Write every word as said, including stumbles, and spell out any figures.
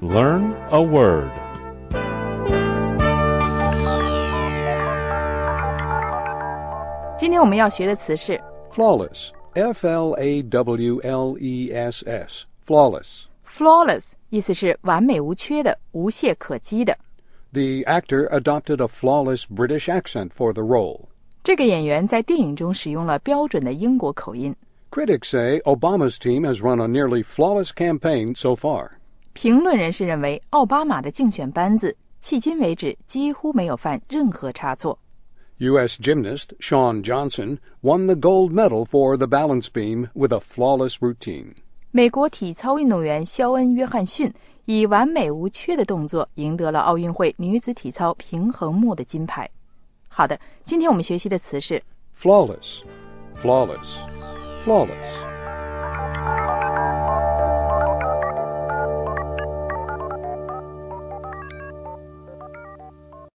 Learn a word. Today 今天我们要学的词是 flawless, F L A W L E S S, flawless. flawless 意思是完美无缺的，无懈可击的。 The actor adopted a flawless British accent for the role. 这个演员在电影中使用了标准的英国口音。 Critics say Obama's team has run a nearly flawless campaign so far. 评论人士认为，奥巴马的竞选班子迄今为止几乎没有犯任何差错。 U S gymnast Shawn Johnson won the gold medal for the balance beam with a flawless routine. 美国体操运动员肖恩·约翰逊以完美无缺的动作赢得了奥运会女子体操平衡木的金牌。好的，今天我们学习的词是 flawless, flawless, flawless.